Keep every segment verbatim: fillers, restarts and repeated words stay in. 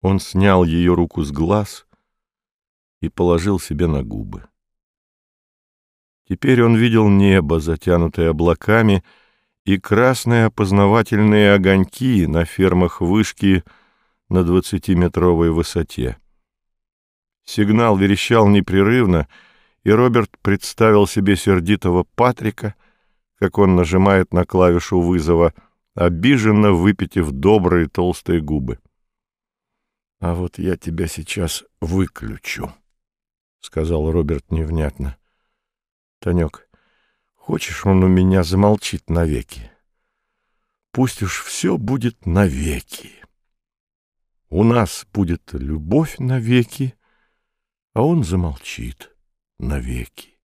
Он снял ее руку с глаз и положил себе на губы. Теперь он видел небо, затянутое облаками, и красные опознавательные огоньки на фермах вышки на двадцатиметровой высоте. Сигнал верещал непрерывно, и Роберт представил себе сердитого Патрика, как он нажимает на клавишу вызова, обиженно выпитив добрые толстые губы. — А вот я тебя сейчас выключу, — сказал Роберт невнятно. — Танек, хочешь, он у меня замолчит навеки? Пусть уж все будет навеки. У нас будет любовь навеки, а он замолчит навеки.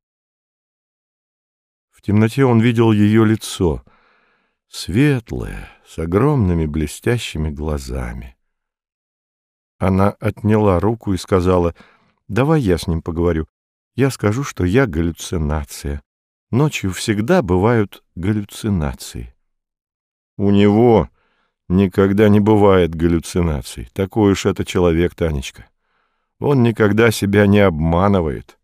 В темноте он видел ее лицо, светлое, с огромными блестящими глазами. Она отняла руку и сказала: «Давай я с ним поговорю. Я скажу, что я галлюцинация. Ночью всегда бывают галлюцинации». «У него никогда не бывает галлюцинаций. Такой уж это человек, Танечка. Он никогда себя не обманывает».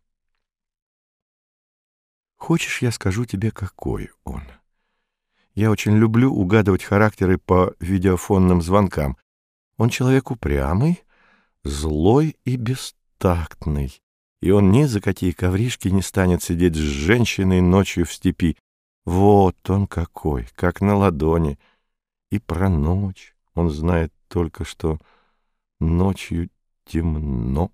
«Хочешь, я скажу тебе, какой он? Я очень люблю угадывать характеры по видеофонным звонкам. Он человек упрямый, злой и бестактный, и он ни за какие ковришки не станет сидеть с женщиной ночью в степи. Вот он какой, как на ладони. И про ночь он знает только, что ночью темно».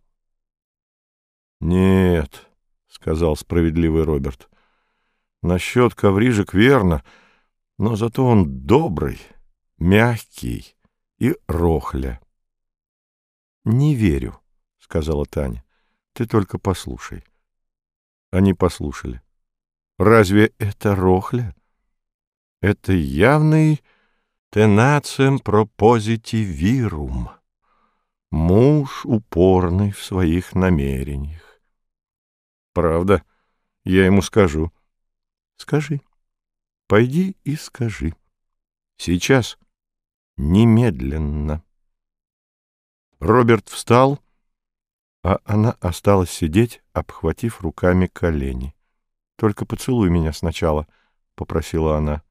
«Нет», — сказал справедливый Роберт, — «насчет коврижек верно, но зато он добрый, мягкий и рохля». «Не верю», — сказала Таня. «Ты только послушай». Они послушали. «Разве это рохля? Это явный тенацем пропозитивирум, муж упорный в своих намерениях». «Правда, я ему скажу». «Скажи. Пойди и скажи. Сейчас. Немедленно». Роберт встал, а она осталась сидеть, обхватив руками колени. «Только поцелуй меня сначала», — попросила она.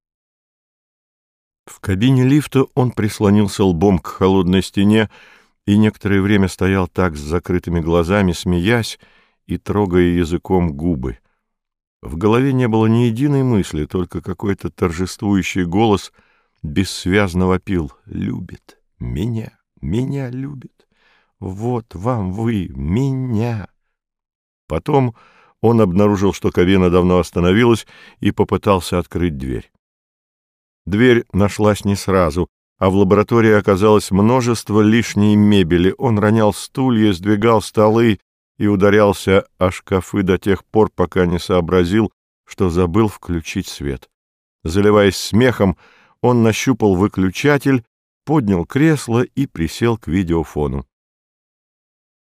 В кабине лифта он прислонился лбом к холодной стене и некоторое время стоял так с закрытыми глазами, смеясь и трогая языком губы. В голове не было ни единой мысли, только какой-то торжествующий голос бессвязно вопил: «Любит меня, меня любит, вот вам вы, меня». Потом он обнаружил, что кабина давно остановилась, и попытался открыть дверь. Дверь нашлась не сразу, а в лаборатории оказалось множество лишней мебели. Он ронял стулья, сдвигал столы и ударялся о шкафы до тех пор, пока не сообразил, что забыл включить свет. Заливаясь смехом, он нащупал выключатель, поднял кресло и присел к видеофону.